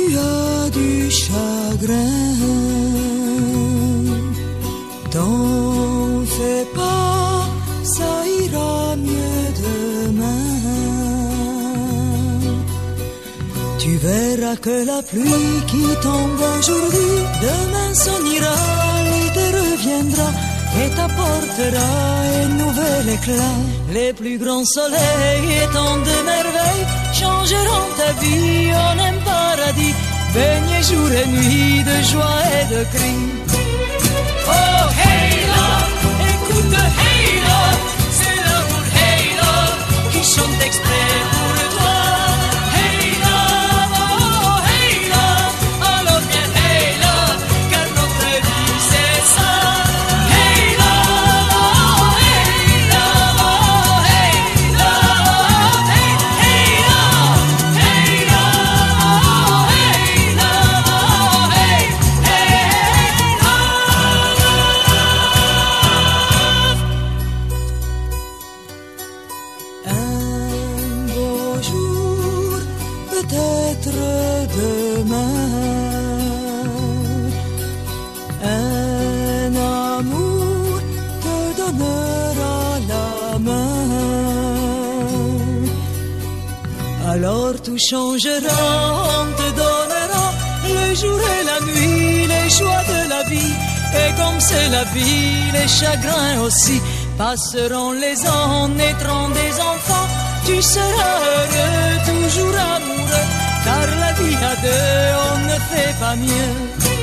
as du chagrin, t'en fais pas, ça ira mieux demain. Tu verras que la pluie qui tombe aujourd'hui, demain s'en ira, l'été reviendra et t'apportera un nouvel éclat. Les plus grands soleils et tant de merveilles changeront ta vie en un paradis, baigné jour et nuit de joie et de cris. Oh hey là, écoute hey là, c'est l'amour hey là qui chante exprès pour toi. Hey là, oh hey là, alors viens hey là, car notre vie c'est ça. Peut-être demain, un amour te donnera la main. Alors tout changera, on te donnera le jour et la nuit, les joies de la vie. Et comme c'est la vie, les chagrins aussi. Passeront les ans, naîtront des enfants. Tu seras heureux, toujours amoureux, car la vie à deux, on ne fait pas mieux.